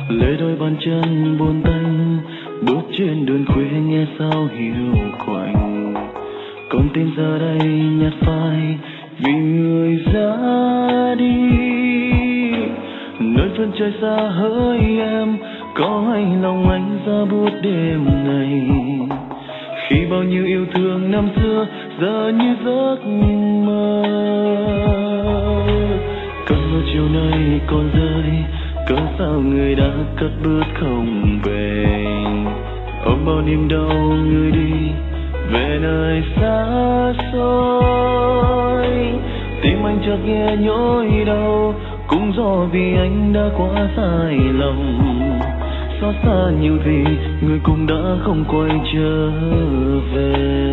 lê đôi bàn chân buồn tanh bước trên đường khuya nghe sao hiu quạnh. Con tim giờ đây nhạt phai vì người ra đi. Nơi phương trời xa hỡi em, có hay lòng anh ra buốt đêm này. Khi bao nhiêu yêu thương năm xưa giờ như giấc mơ. Cơn mưa chiều nay còn rơi, cớ sao người đã cất bước không về. Ôm bao niềm đau người đi về nơi xa xôi. Tim anh chợt nghe nhói đau, cũng do vì anh đã quá sai lầm. Xót xa nhiều vì người cũng đã không quay trở về.